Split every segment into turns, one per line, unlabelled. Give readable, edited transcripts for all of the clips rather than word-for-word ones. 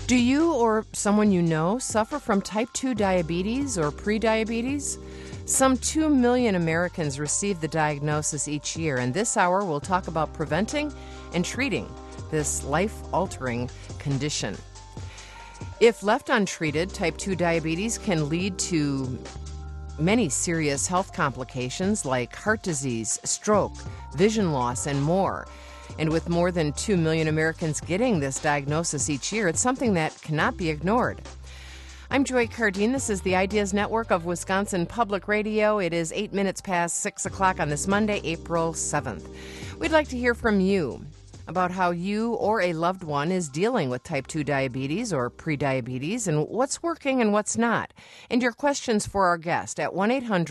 Do you or someone you know suffer from type 2 diabetes or prediabetes? Some 2 million Americans receive the diagnosis each year, and this hour we'll talk about preventing and treating this life-altering condition. If left untreated, type 2 diabetes can lead to many serious health complications like heart disease, stroke, vision loss, and more. And with more than 2 million Americans getting this diagnosis each year, it's something that cannot be ignored. I'm Joy Cardine. This is the Ideas Network of Wisconsin Public Radio. It is 8 minutes past 6 o'clock on this Monday, April 7th. We'd like to hear from you about how you or a loved one is dealing with type 2 diabetes or prediabetes and what's working and what's not. And your questions for our guest at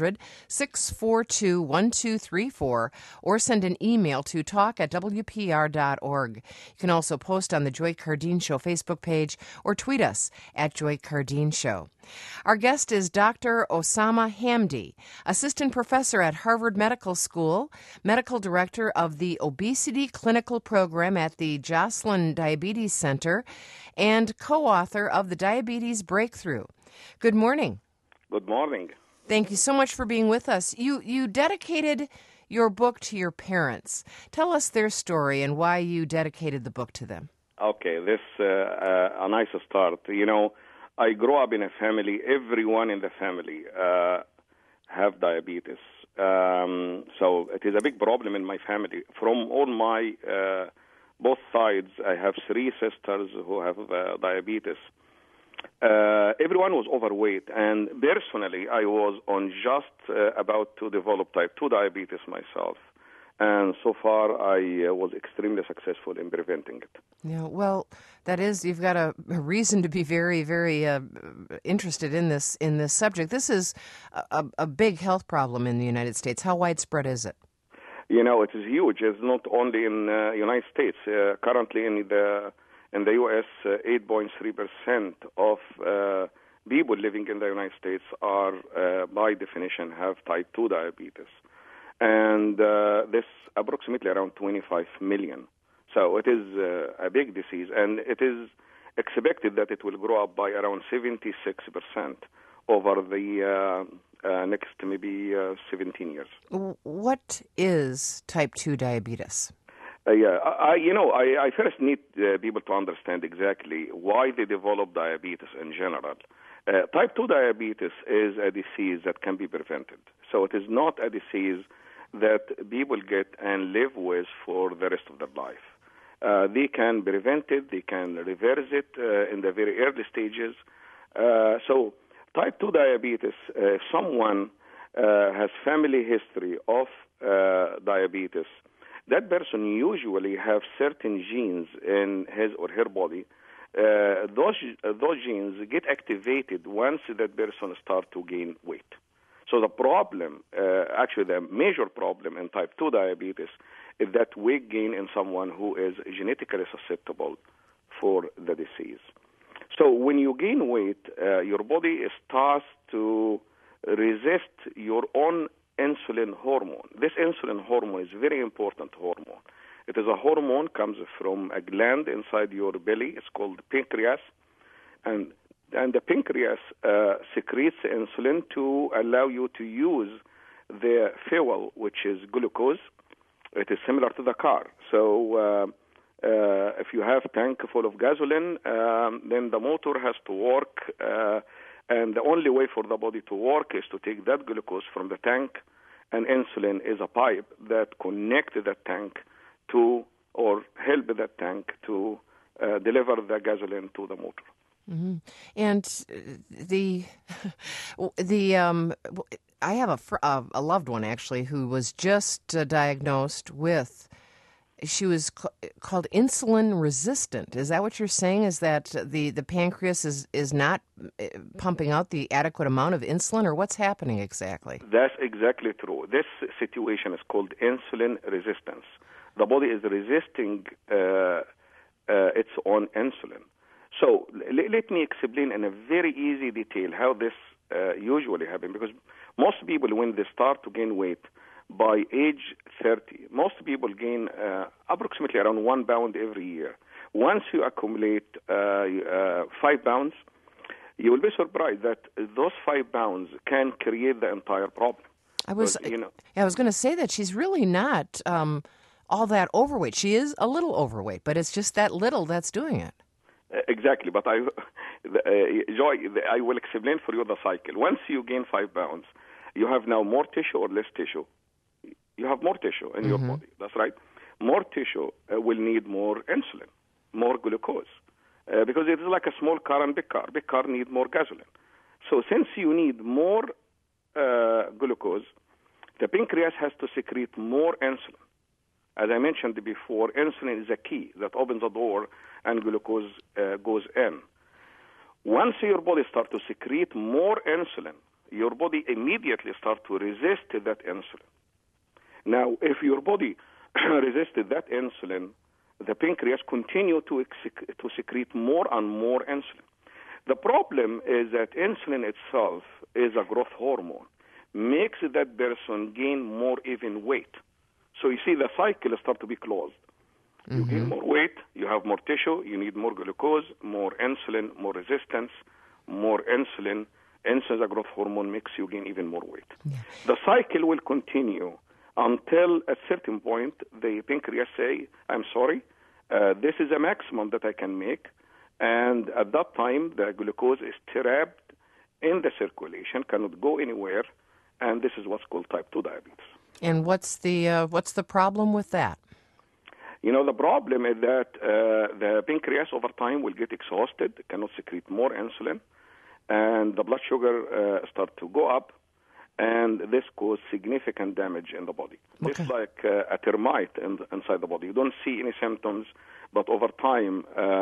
1-800-642-1234 or send an email to talk@wpr.org. You can also post on the Joy Cardine Show Facebook page or tweet us at Joy Cardine Show. Our guest is Dr. Osama Hamdy, assistant professor at Harvard Medical School, medical director of the Obesity Clinical Program at the Joslin Diabetes Center, and co-author of the Diabetes Breakthrough. Good morning.
Good morning.
Thank you so much for being with us. You dedicated your book to your parents. Tell us their story and why you dedicated the book to them.
Okay, this a nice start. You know, I grew up in a family. Everyone in the family have diabetes. So it is a big problem in my family. From all my both sides, I have 3 sisters who have diabetes. Everyone was overweight, and personally, I was on just about to develop type 2 diabetes myself. And so far, I was extremely successful in preventing it.
Yeah, well, that is, you've got a reason to be very, very interested in this subject. This is a big health problem in the United States. How widespread is it?
You know, it is huge. It's not only in the United States. Currently in the U.S., 8.3% of people living in the United States are, by definition, have type 2 diabetes. And this approximately around 25 million. So it is a big disease, and it is expected that it will grow up by around 76% over the next maybe 17 years.
What is type 2 diabetes?
I first need people to understand exactly why they develop diabetes in general. Type 2 diabetes is a disease that can be prevented. So it is not a disease that people get and live with for the rest of their life. They can prevent it, they can reverse it in the very early stages. So type 2 diabetes, if someone has family history of diabetes, that person usually have certain genes in his or her body. Those genes get activated once that person starts to gain weight. So the problem, actually the major problem in type 2 diabetes is that weight gain in someone who is genetically susceptible for the disease. So when you gain weight, your body starts to resist your own insulin hormone. This insulin hormone is a very important hormone. It is a hormone comes from a gland inside your belly. It's called pancreas. And the pancreas secretes insulin to allow you to use the fuel, which is glucose. It is similar to the car. So if you have a tank full of gasoline, then the motor has to work. And the only way for the body to work is to take that glucose from the tank. And insulin is a pipe that connects that tank to, or help that tank to deliver the gasoline to the motor.
Mm-hmm. And I have a loved one actually who was just diagnosed with. She was called insulin resistant. Is that what you're saying? Is that the pancreas is not pumping out the adequate amount of insulin, or what's happening exactly?
That's exactly true. This situation is called insulin resistance. The body is resisting its own insulin. So let me explain in a very easy detail how this usually happens, because most people, when they start to gain weight by age 30, most people gain approximately around 1 pound every year. Once you accumulate 5 pounds, you will be surprised that those 5 pounds can create the entire problem.
I was going to say that she's really not all that overweight. She is a little overweight, but it's just that little that's doing it.
Exactly, but Joy, I will explain for you the cycle. Once you gain 5 pounds, you have now more tissue or less tissue? You have more tissue in your body, that's right. More tissue will need more insulin, more glucose, because it is like a small car and big car. Big car need more gasoline. So since you need more glucose, the pancreas has to secrete more insulin. As I mentioned before, insulin is a key that opens the door and glucose goes in. Once your body starts to secrete more insulin, your body immediately starts to resist that insulin. Now, if your body resisted that insulin, the pancreas continue to secrete more and more insulin. The problem is that insulin itself is a growth hormone, makes that person gain more even weight. So you see the cycle starts to be closed. You gain more weight, you have more tissue, you need more glucose, more insulin, more resistance, more insulin. Insulin, the growth hormone, makes you gain even more weight. Yeah. The cycle will continue until at a certain point the pancreas say, I'm sorry, this is a maximum that I can make. And at that time, the glucose is trapped in the circulation, cannot go anywhere, and this is what's called type 2 diabetes.
And what's the problem with that?
The problem is that the pancreas over time will get exhausted, cannot secrete more insulin, and the blood sugar start to go up, and this causes significant damage in the body. Okay. It's like a termite inside the body. You don't see any symptoms, but over time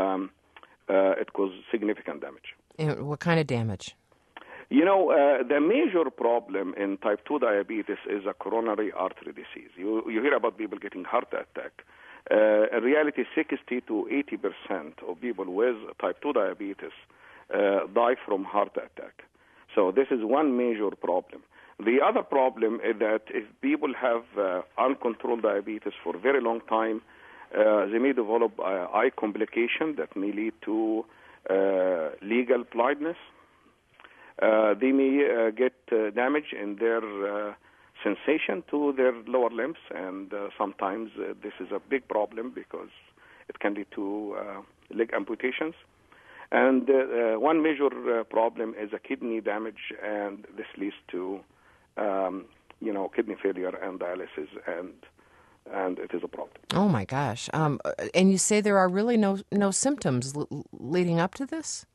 it causes significant damage.
And what kind of damage?
The major problem in type 2 diabetes is a coronary artery disease. You hear about people getting heart attack. In reality, 60 to 80% of people with type 2 diabetes die from heart attack. So this is one major problem. The other problem is that if people have uncontrolled diabetes for a very long time, they may develop eye complication that may lead to legal blindness. They may get damage in their sensation to their lower limbs, and sometimes this is a big problem because it can lead to leg amputations. And one major problem is a kidney damage, and this leads to kidney failure and dialysis, and it is a problem.
Oh my gosh! And you say there are really no symptoms leading up to this?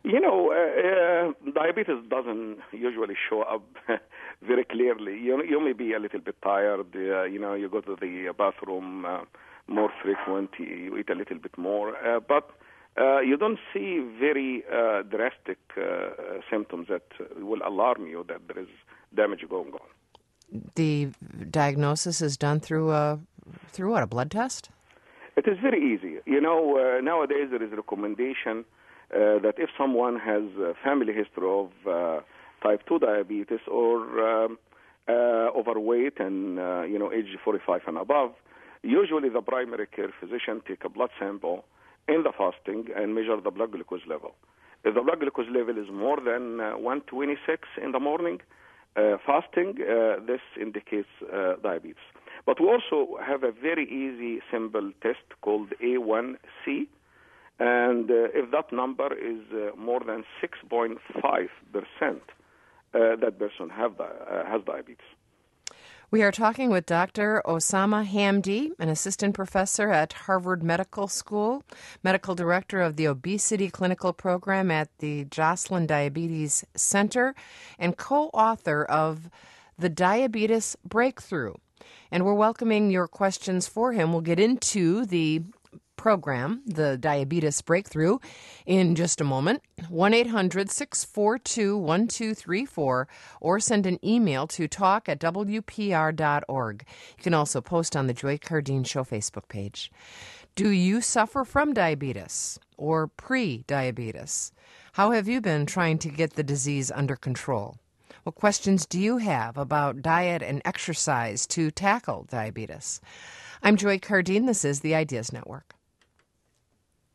Diabetes doesn't usually show up very clearly. You may be a little bit tired. You go to the bathroom more frequent. You eat a little bit more, but you don't see very drastic symptoms that will alarm you that there is damage going on. The diagnosis is done through what, a blood test?
It is very easy. Nowadays there is a recommendation that if someone has a family history of type 2 diabetes or overweight and age 45 and above, usually the primary care physician take a blood sample in the fasting and measure the blood glucose level. If the blood glucose level is more than 126 in the morning, fasting, this indicates diabetes. But we also have a very easy, simple test called A1C. And if that number is more than 6.5%, that person has diabetes.
We are talking with Dr. Osama Hamdy, an assistant professor at Harvard Medical School, medical director of the Obesity Clinical Program at the Joslin Diabetes Center, and co-author of The Diabetes Breakthrough. And we're welcoming your questions for him. We'll get into the program, the Diabetes Breakthrough, in just a moment. 1-800-642-1234 or send an email to talk@wpr.org. You can also post on the Joy Cardine Show Facebook page. Do you suffer from diabetes or pre-diabetes? How have you been trying to get the disease under control? What questions do you have about diet and exercise to tackle diabetes? I'm Joy Cardine. This is the Ideas Network.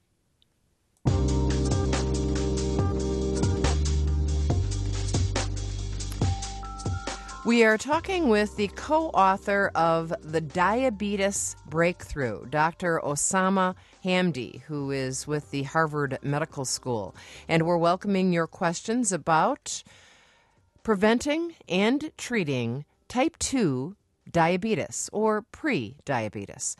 We are talking with the co-author of The Diabetes Breakthrough, Dr. Osama Hamdy, who is with the Harvard Medical School. And we're welcoming your questions about preventing and treating type 2 diabetes or pre-diabetes.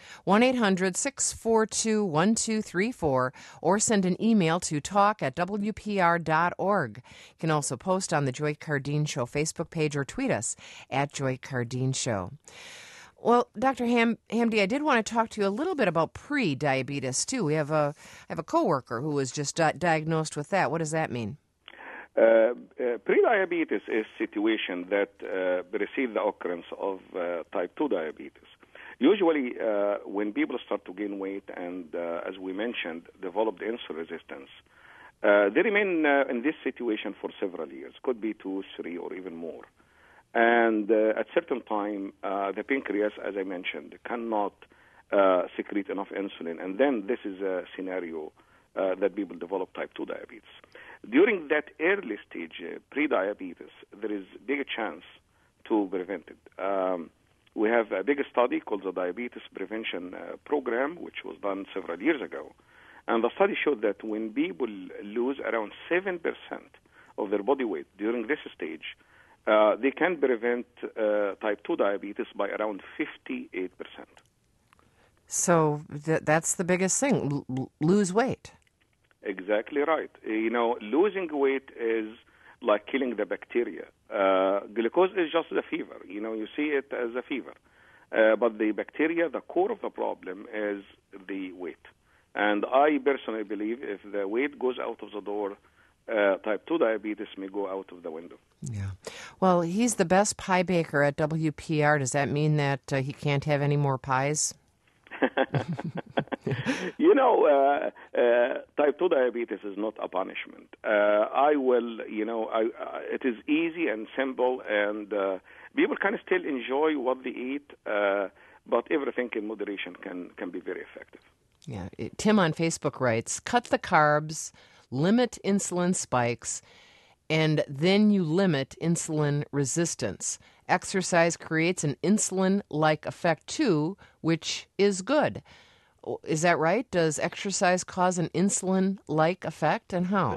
1-800-642-1234 or send an email to talk@wpr.org. You can also post on the Joy Cardine Show Facebook page or tweet us at Joy Cardine Show. Well, Dr. Hamdy, I did want to talk to you a little bit about pre-diabetes too. I have a coworker who was just diagnosed with that. What does that mean?
Pre-diabetes is a situation that precedes the occurrence of type 2 diabetes. Usually, when people start to gain weight and, as we mentioned, develop the insulin resistance, they remain in this situation for several years, could be 2, 3, or even more. And at certain time, the pancreas, as I mentioned, cannot secrete enough insulin. And then this is a scenario that people develop type 2 diabetes. During that early stage, pre-diabetes, there is a big chance to prevent it. We have a big study called the Diabetes Prevention Program, which was done several years ago. And the study showed that when people lose around 7% of their body weight during this stage, they can prevent type 2 diabetes by around 58%.
So that's the biggest thing, lose weight.
Exactly right. Losing weight is like killing the bacteria. Glucose is just the fever. You see it as a fever. But the bacteria, the core of the problem is the weight. And I personally believe if the weight goes out of the door, type 2 diabetes may go out of the window.
Yeah. Well, he's the best pie baker at WPR. Does that mean that he can't have any more pies? Type 2 diabetes is not a punishment. It is easy and simple, and people can still enjoy what they eat, but everything in moderation can be very effective. Yeah. Tim on Facebook writes, cut the carbs, limit insulin spikes, and then you limit insulin resistance. Exercise creates an insulin-like effect too, which is good. Is that right? Does exercise cause an insulin-like effect, and how?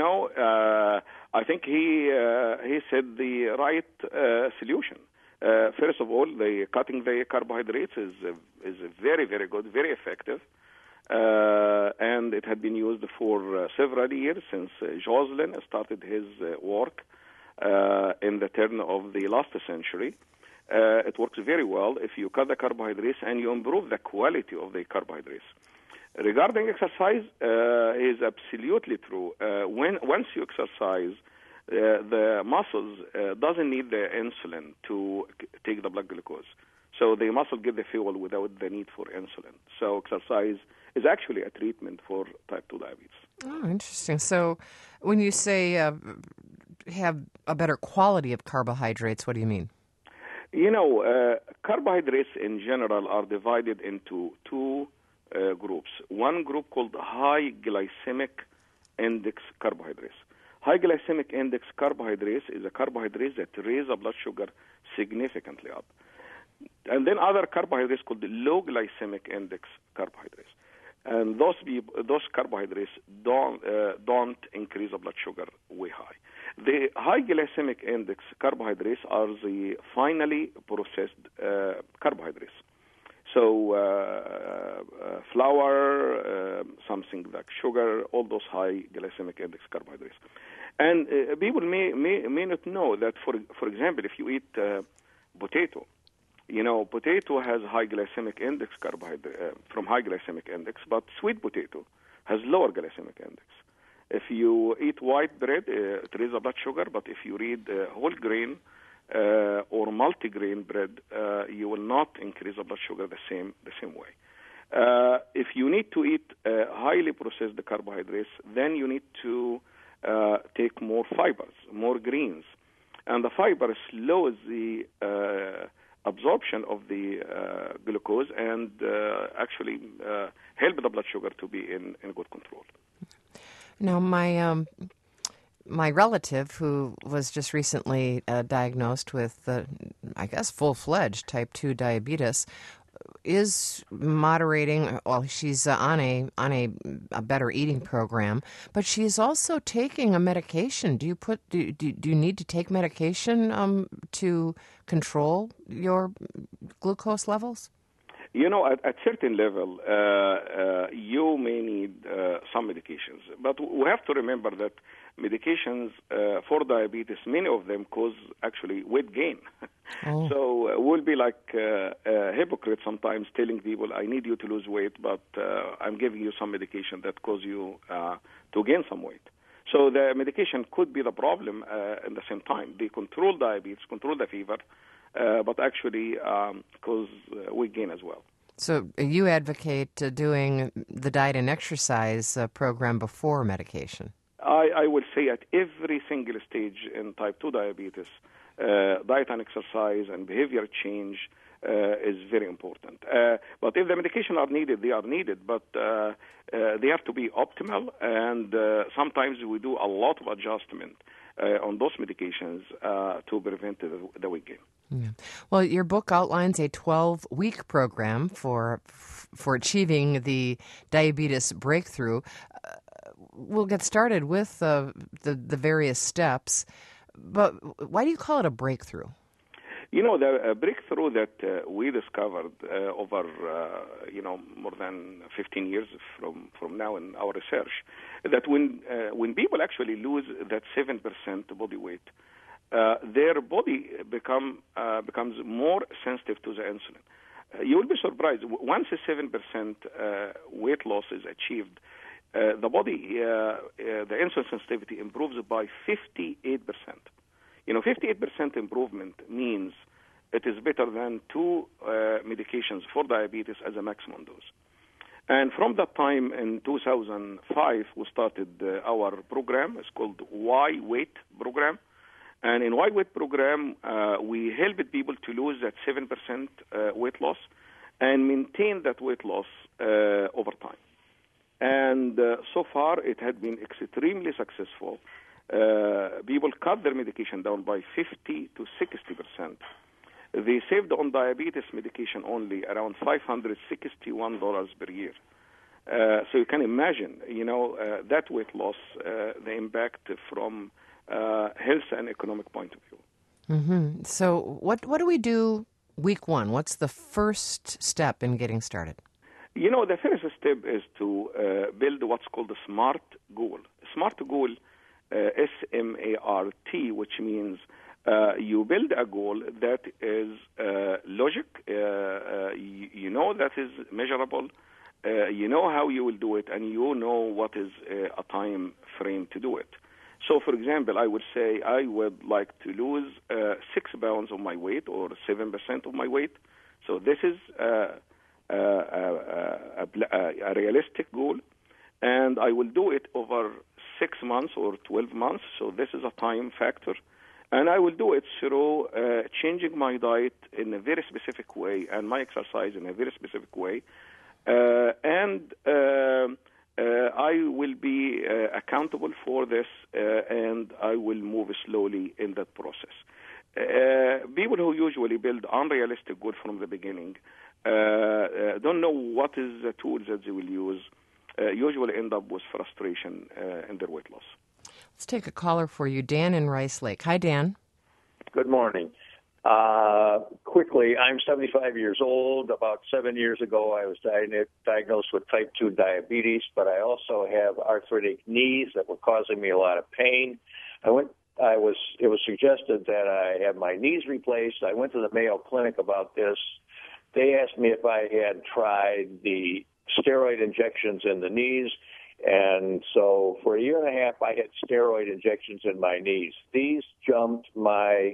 I think he said the right solution. First of all, cutting the carbohydrates is very, very good, very effective. And it had been used for several years since Joslin started his work in the turn of the last century. It works very well if you cut the carbohydrates and you improve the quality of the carbohydrates. Regarding exercise, it is absolutely true. Once you exercise, the muscles doesn't need the insulin to take the blood glucose. So the muscle get the fuel without the need for insulin. So exercise is actually a treatment for type 2 diabetes.
Oh, interesting. So when you say have a better quality of carbohydrates, what do you mean?
Carbohydrates in general are divided into two groups. One group called high glycemic index carbohydrates. High glycemic index carbohydrates is a carbohydrate that raise the blood sugar significantly up. And then other carbohydrates called low glycemic index carbohydrates. And those carbohydrates don't increase the blood sugar way high. The high glycemic index carbohydrates are the finally processed carbohydrates. So flour, something like sugar, all those high glycemic index carbohydrates. And people may not know that, for example, if you eat potato, potato has high glycemic index carbohydrate from high glycemic index, but sweet potato has lower glycemic index. If you eat white bread, it raises the blood sugar, but if you eat whole grain or multigrain bread, you will not increase the blood sugar the same way. If you need to eat highly processed carbohydrates, then you need to take more fibers, more greens, and the fiber slows the absorption of the glucose and actually help the blood sugar to be in good control.
Now, my my relative, who was just recently diagnosed with, I guess, full-fledged type 2 diabetes, is moderating. Well, she's on a better eating program, but she's also taking a medication. Do you need to take medication to control your glucose levels?
You know, at certain level, you may need some medications, but we have to remember that medications for diabetes, many of them cause actually weight gain.
Oh.
So we'll be like a hypocrite sometimes telling people, I need you to lose weight, but I'm giving you some medication that cause you to gain some weight. So the medication could be the problem at the same time. They control diabetes, control the fever, but actually cause weight gain as well.
So you advocate doing the diet and exercise program before medication?
I will say at every single stage in type 2 diabetes, diet and exercise and behavior change is very important. But if the medication are needed, they are needed, but they have to be optimal, and sometimes we do a lot of adjustment on those medications to prevent the weight gain.
Yeah. Well, your book outlines a 12-week program for achieving the diabetes breakthrough. We'll get started with the various steps, but why do you call it a breakthrough?
You know, the breakthrough that we discovered over, more than 15 years from now in our research, that when people actually lose that 7% body weight, their body becomes more sensitive to the insulin. You will be surprised. Once a 7% weight loss is achieved, the body, the insulin sensitivity improves by 58%. 58% improvement means it is better than 2 medications for diabetes as a maximum dose. And from that time in 2005, we started our program. It's called Y-Weight program. And in Y-Weight program, we helped people to lose that 7% weight loss and maintain that weight loss over time. And so far, it had been extremely successful. People cut their medication down by 50 to 60%. They saved on diabetes medication only around $561 per year. So you can imagine, that weight loss, the impact from health and economic point of view.
Mm-hmm. So what do we do week 1? What's the first step in getting started?
The first step is to build what's called a SMART goal. SMART goal, SMART, which means you build a goal that is logic, that is measurable, how you will do it, and what is a time frame to do it. So, for example, I would say I would like to lose 6 pounds of my weight or 7% of my weight. So this is a realistic goal, and I will do it over 6 months or 12 months. So this is a time factor. And I will do it through changing my diet in a very specific way and my exercise in a very specific way. I will be accountable for this, and I will move slowly in that process. People who usually build unrealistic goals from the beginning don't know what is the tools that they will use, usually end up with frustration in their weight loss.
Let's take a caller for you, Dan in Rice Lake. Hi, Dan.
Good morning. Quickly, I'm 75 years old. About 7 years ago, I was diagnosed with type 2 diabetes, but I also have arthritic knees that were causing me a lot of pain. It was suggested that I have my knees replaced. I went to the Mayo Clinic about this. They asked me if I had tried the steroid injections in the knees. And so for a year and a half, I had steroid injections in my knees. These jumped my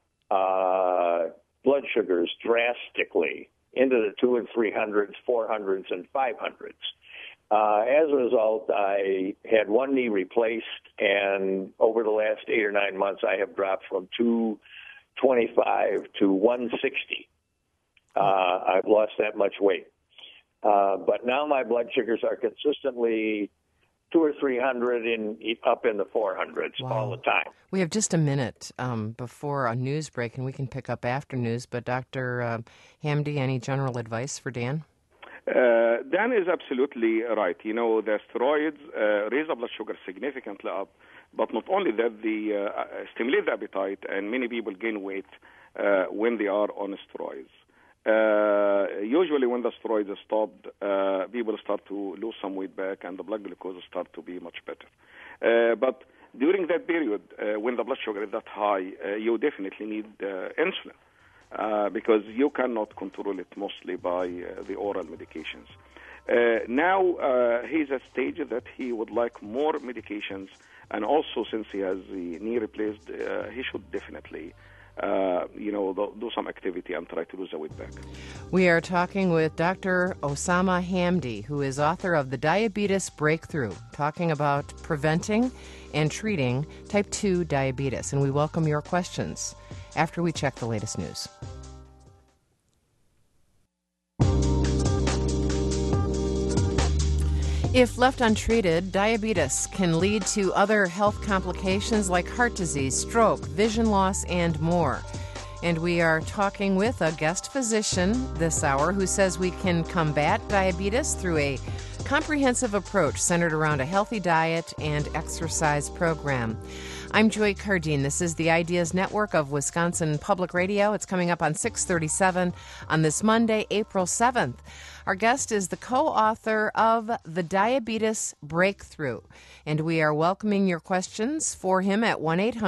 blood sugars drastically into the 200s, 300s, 400s, and 500s. As a result, I had one knee replaced, and over the last 8 or 9 months, I have dropped from 225 to 160. I've lost that much weight. But now my blood sugars are consistently 200 or 300 up in the 400s all the time.
We have just a minute before a news break, and we can pick up after news. But Dr. Hamdy, any general advice for Dan?
Dan is absolutely right. You know, the steroids raise the blood sugar significantly up, but not only that, they stimulate the appetite, and many people gain weight when they are on steroids. Usually when the steroids are stopped, people start to lose some weight back, and the blood glucose start to be much better. But during that period, when the blood sugar is that high, you definitely need insulin. Because you cannot control it mostly by the oral medications. Now he's at a stage that he would like more medications, and also since he has the knee replaced, he should definitely do some activity and try to lose the weight back.
We are talking with Dr. Osama Hamdy, who is author of The Diabetes Breakthrough, talking about preventing and treating type 2 diabetes. And we welcome your questions after we check the latest news. If left untreated, diabetes can lead to other health complications like heart disease, stroke, vision loss, and more. And we are talking with a guest physician this hour who says we can combat diabetes through a comprehensive approach centered around a healthy diet and exercise program. I'm Joy Cardine. This is the Ideas Network of Wisconsin Public Radio. It's coming up on 6:37 on this Monday, April 7th. Our guest is the co-author of The Diabetes Breakthrough, and we are welcoming your questions for him at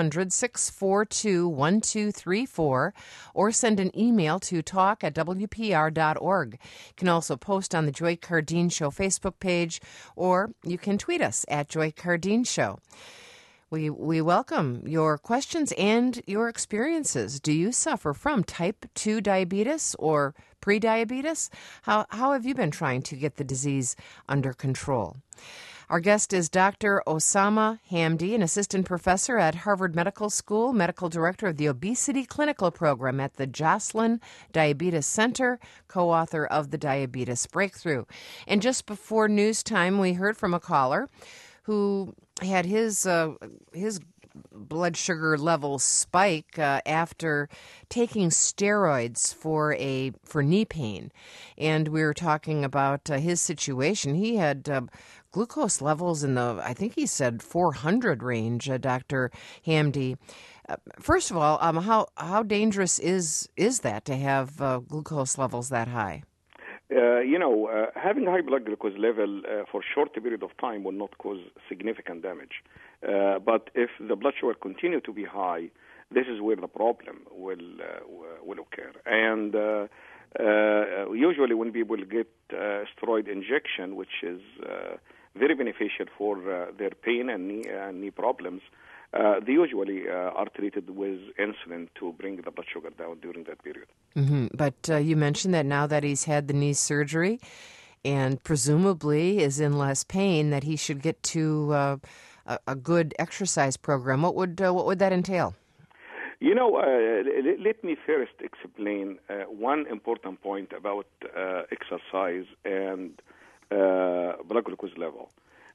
1-800-642-1234 or send an email to talk@wpr.org. You can also post on the Joy Cardine Show Facebook page, or you can tweet us at Joy Cardine Show. We welcome your questions and your experiences. Do you suffer from type 2 diabetes or prediabetes? How have you been trying to get the disease under control? Our guest is Dr. Osama Hamdy, an assistant professor at Harvard Medical School, medical director of the Obesity Clinical Program at the Joslin Diabetes Center, co-author of The Diabetes Breakthrough. And just before news time, we heard from a caller who had his blood sugar levels spike after taking steroids for knee pain, and we were talking about his situation. He had glucose levels in the, I think he said 400 range. Dr. Hamdy, first of all, how dangerous is that to have glucose levels that high?
Having high blood glucose level for a short period of time will not cause significant damage. But if the blood sugar continue to be high, this is where the problem will occur. And usually when people get steroid injection, which is very beneficial for their pain and knee problems, they usually are treated with insulin to bring the blood sugar down during that period.
Mm-hmm. But you mentioned that now that he's had the knee surgery and presumably is in less pain, that he should get to a good exercise program. What would that entail?
Let me first explain one important point about exercise and blood glucose level.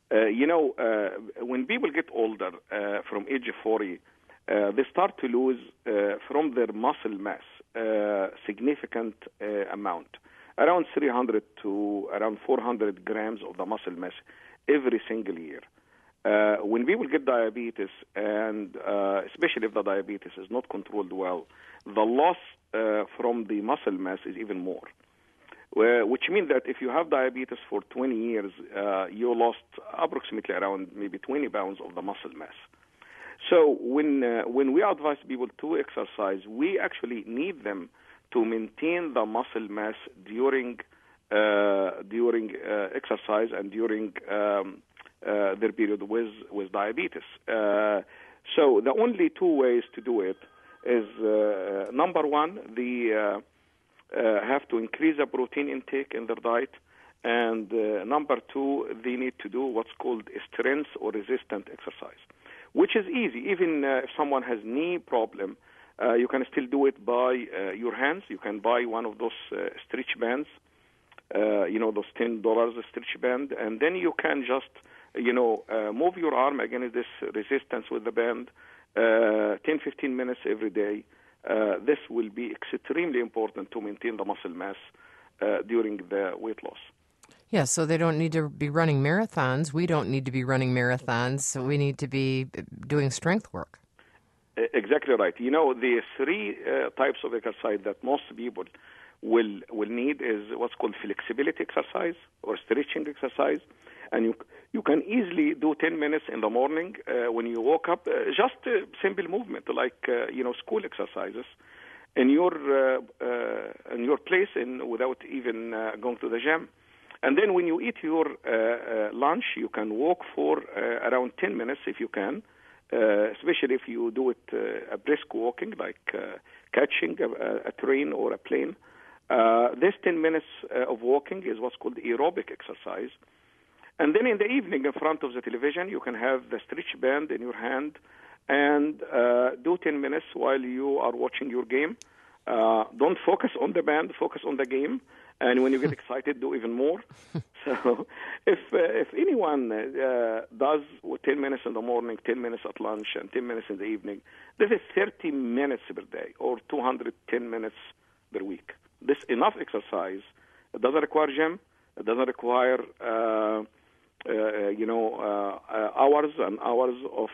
When people get older, from age 40, they start to lose from their muscle mass significant amount, around 300 to around 400 grams of the muscle mass every single year. When people get diabetes, and especially if the diabetes is not controlled well, the loss from the muscle mass is even more. Which means that if you have diabetes for 20 years, you lost approximately around maybe 20 pounds of the muscle mass. So when we advise people to exercise, we actually need them to maintain the muscle mass during exercise and during their period with diabetes. So the only two ways to do it is number one, have to increase the protein intake in their diet, and number two, they need to do what's called strength or resistant exercise, which is easy. Even if someone has knee problem, you can still do it by your hands. You can buy one of those stretch bands those $10 stretch band, and then you can just, move your arm against this resistance with the band 10, 15 minutes every day. This will be extremely important to maintain the muscle mass during the weight loss.
Yeah, so they don't need to be running marathons. We don't need to be running marathons, so we need to be doing strength work.
Exactly right. The three types of exercise that most people will need is what's called flexibility exercise or stretching exercise. And you can easily do 10 minutes in the morning when you woke up, just simple movement like, school exercises in your place without even going to the gym. And then when you eat your lunch, you can walk for around 10 minutes if you can, especially if you do it a brisk walking, like catching a train or a plane. This 10 minutes of walking is what's called aerobic exercise. And then in the evening, in front of the television, you can have the stretch band in your hand and do 10 minutes while you are watching your game. Don't focus on the band, focus on the game. And when you get excited, do even more. So if anyone does 10 minutes in the morning, 10 minutes at lunch, and 10 minutes in the evening, this is 30 minutes per day or 210 minutes per week. This is enough exercise. It doesn't require gym. It doesn't require hours and hours of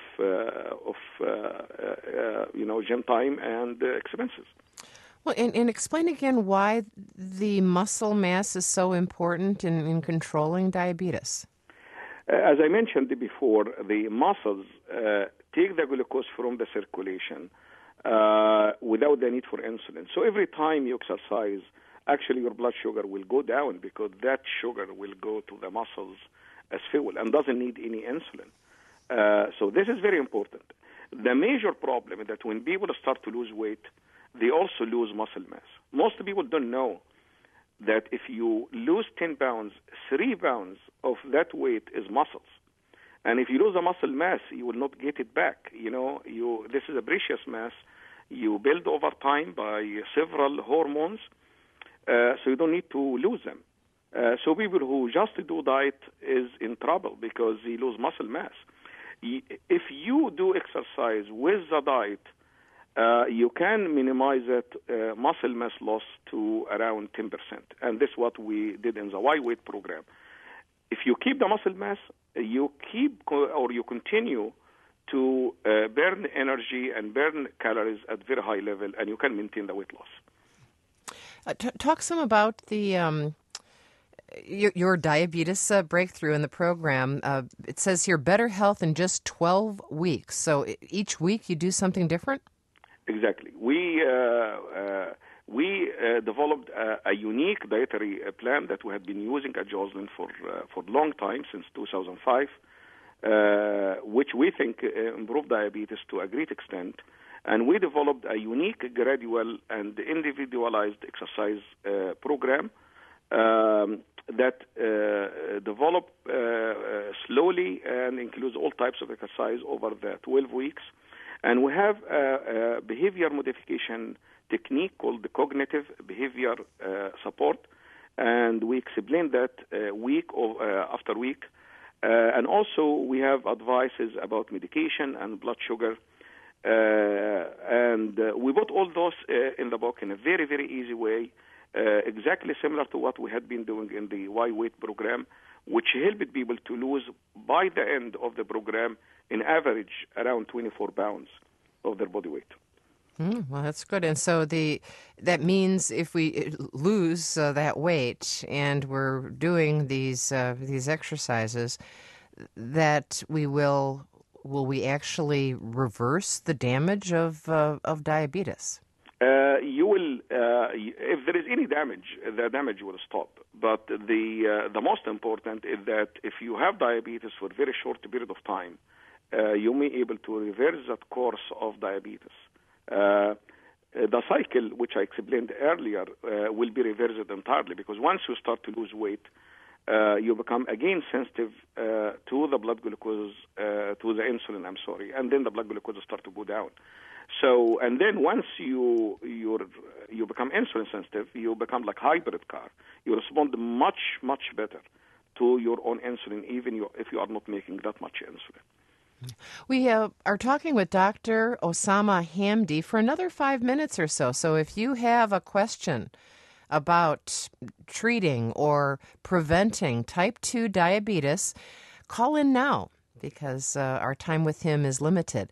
gym time and expenses.
Well, and explain again why the muscle mass is so important in controlling diabetes.
As I mentioned before, the muscles take the glucose from the circulation without the need for insulin. So every time you exercise, actually your blood sugar will go down because that sugar will go to the muscles as fuel and doesn't need any insulin. So this is very important. The major problem is that when people start to lose weight, they also lose muscle mass. Most people don't know that if you lose 10 pounds, 3 pounds of that weight is muscles. And if you lose the muscle mass, you will not get it back. This is a precious mass you build over time by several hormones, so you don't need to lose them. So people who just do diet is in trouble because they lose muscle mass. If you do exercise with the diet, you can minimize that muscle mass loss to around 10%. And this is what we did in the Y-Weight program. If you keep the muscle mass, you continue to burn energy and burn calories at very high level, and you can maintain the weight loss.
Talk some about the your diabetes breakthrough in the program. It says here, better health in just 12 weeks. So each week you do something different?
Exactly. We developed a unique dietary plan that we have been using at Joslin for a long time, since 2005, which we think improved diabetes to a great extent. And we developed a unique, gradual, and individualized exercise program that developed slowly and includes all types of exercise over the 12 weeks. And we have a behavior modification technique called the cognitive behavior support, and we explain that week after week. And also we have advices about medication and blood sugar. And we put all those in the book in a very, very easy way, exactly similar to what we had been doing in the Y-Weight program, which helped people to lose, by the end of the program, in average around 24 pounds of their body weight.
Well, that's good. And so that means if we lose that weight and we're doing these exercises, that will we actually reverse the damage of diabetes?
You will, if there is any damage, the damage will stop. But the most important is that if you have diabetes for a very short period of time, you may be able to reverse that course of diabetes. The cycle, which I explained earlier, will be reversed entirely, because once you start to lose weight, you become again sensitive to the blood glucose, to the insulin, and then the blood glucose start to go down. So, and then once you become insulin sensitive, you become like hybrid car. You respond much better to your own insulin, even if you are not making that much insulin.
We are talking with Dr. Osama Hamdy for another 5 minutes or so. So if you have a question about treating or preventing type 2 diabetes, call in now, because our time with him is limited.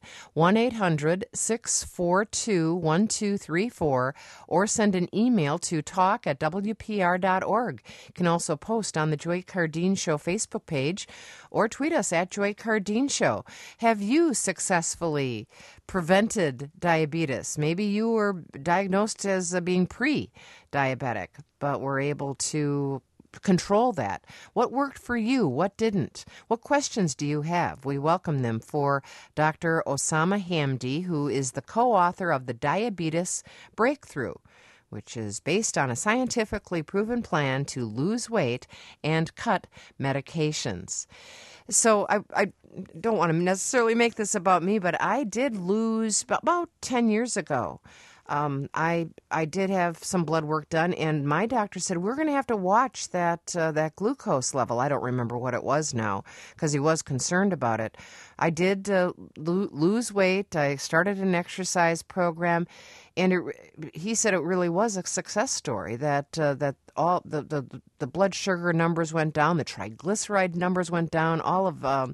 1-800-642-1234, or send an email to talk@wpr.org. You can also post on the Joy Cardeen Show Facebook page or tweet us at Joy Cardeen Show. Have you successfully prevented diabetes? Maybe you were diagnosed as being pre-diabetic, but were able to control that. What worked for you? What didn't? What questions do you have? We welcome them for Dr. Osama Hamdy, who is the co-author of The Diabetes Breakthrough, which is based on a scientifically proven plan to lose weight and cut medications. So I don't want to necessarily make this about me, but I did lose about 10 years ago. I did have some blood work done, and my doctor said, we're going to have to watch that glucose level. I don't remember what it was now, because he was concerned about it. I did lose weight. I started an exercise program, and he said it really was a success story, that all the blood sugar numbers went down, the triglyceride numbers went down, all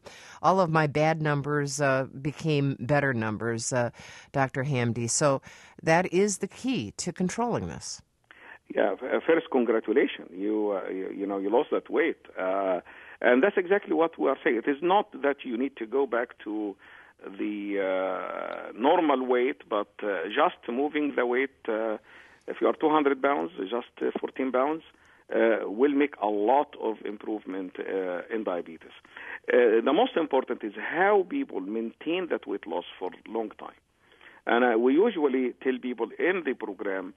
of my bad numbers became better numbers, Dr. Hamdy. So that is the key to controlling this.
Yeah, first, congratulations. You lost that weight. And that's exactly what we are saying. It is not that you need to go back to the normal weight, but just moving the weight. If you are 200 pounds, just 14 pounds, will make a lot of improvement in diabetes. The most important is how people maintain that weight loss for a long time. And we usually tell people in the program,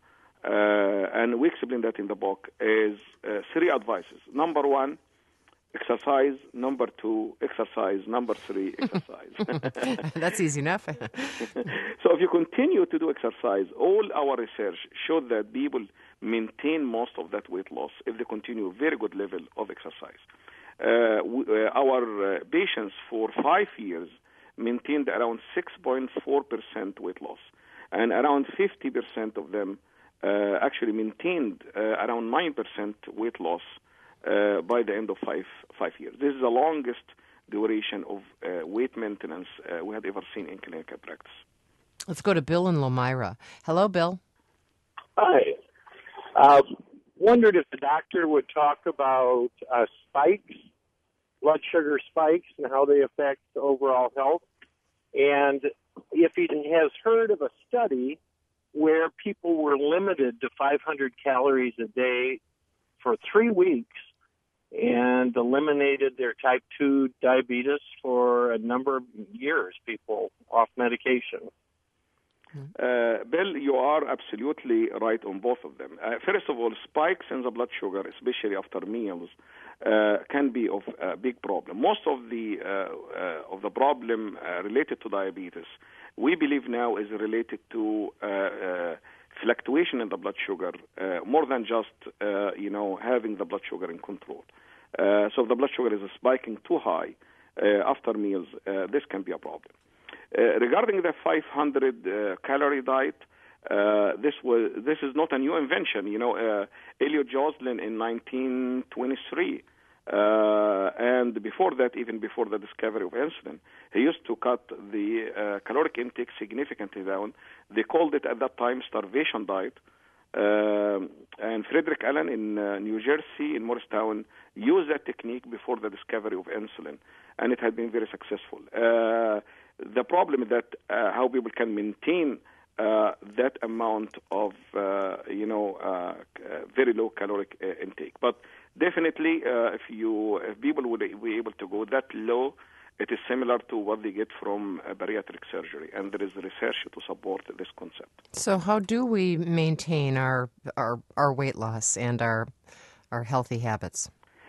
and we explain that in the book, is 3 advices. Number 1, exercise. Number 2, exercise. Number 3, exercise.
That's easy enough.
So if you continue to do exercise, all our research showed that people maintain most of that weight loss if they continue a very good level of exercise. Our patients for 5 years maintained around 6.4% weight loss, and around 50% of them actually maintained around 9% weight loss by the end of 5 years. This is the longest duration of weight maintenance we had ever seen in clinical practice.
Let's go to Bill in Lomira. Hello, Bill.
Hi. Wondered if the doctor would talk about spikes, blood sugar spikes, and how they affect overall health. And if he has heard of a study where people were limited to 500 calories a day for 3 weeks and eliminated their type 2 diabetes for a number of years, people off medication.
Bill, you are absolutely right on both of them. First of all, spikes in the blood sugar, especially after meals, can be of a big problem. Most of the problem related to diabetes, we believe now, is related to fluctuation in the blood sugar, more than just having the blood sugar in control. So if the blood sugar is spiking too high after meals, this can be a problem. Regarding the 500 calorie diet, this is not a new invention. Elliot Joslin in 1923, and before that, even before the discovery of insulin, he used to cut the caloric intake significantly down. They called it at that time starvation diet. And Frederick Allen in New Jersey, in Morristown, used that technique before the discovery of insulin, and it had been very successful. The problem is that how people can maintain that amount of, very low caloric intake. But definitely, if people would be able to go that low, it is similar to what they get from bariatric surgery, and there is research to support this concept.
So how do we maintain our weight loss and our healthy habits?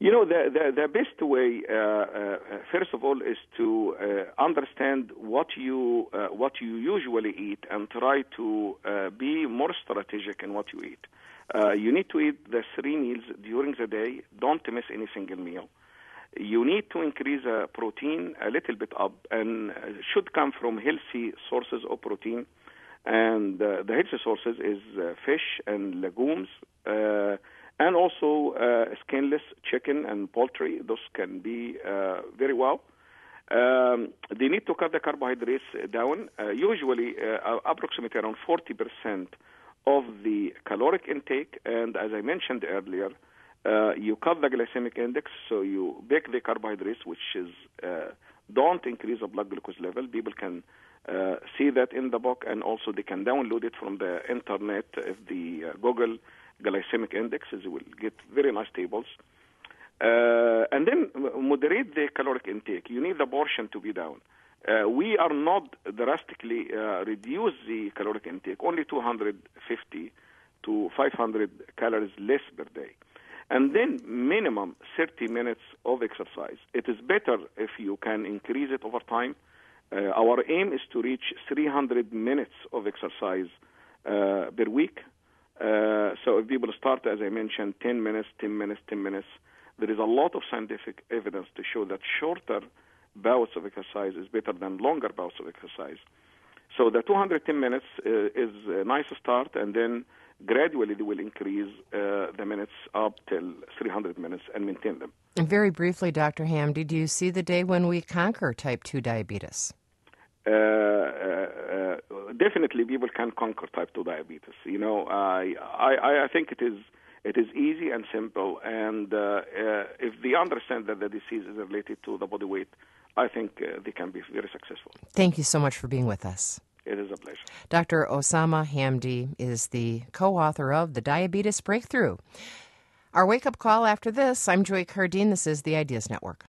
You know, the best way, first of all, is to understand what you usually eat and try to be more strategic in what you eat. You need to eat the 3 meals during the day. Don't miss any single meal. You need to increase protein a little bit up, and should come from healthy sources of protein. And the healthy sources is fish and legumes, and also skinless chicken and poultry. Those can be very well. They need to cut the carbohydrates down, usually approximately around 40% of the caloric intake. And as I mentioned earlier, you cut the glycemic index, so you bake the carbohydrates, which is don't increase the blood glucose level. People can see that in the book, and also they can download it from the internet. If the Google glycemic indexes, you will get very nice tables. And then moderate the caloric intake. You need the portion to be down. We are not drastically reduce the caloric intake, only 250 to 500 calories less per day. And then minimum 30 minutes of exercise. It is better if you can increase it over time. Our aim is to reach 300 minutes of exercise per week. So if people start, as I mentioned, 10 minutes, 10 minutes, 10 minutes, there is a lot of scientific evidence to show that shorter bouts of exercise is better than longer bouts of exercise. So the 210 minutes is a nice start, and then gradually they will increase the minutes up till 300 minutes and maintain them.
And very briefly, Dr. Hamdy, do you see the day when we conquer type 2 diabetes?
Definitely people can conquer type 2 diabetes. You know, I think it is easy and simple, and if they understand that the disease is related to the body weight, I think they can be very successful.
Thank you so much for being with us.
It is a pleasure.
Dr. Osama Hamdy is the co-author of The Diabetes Breakthrough. Our wake-up call after this. I'm Joy Cardine. This is the Ideas Network.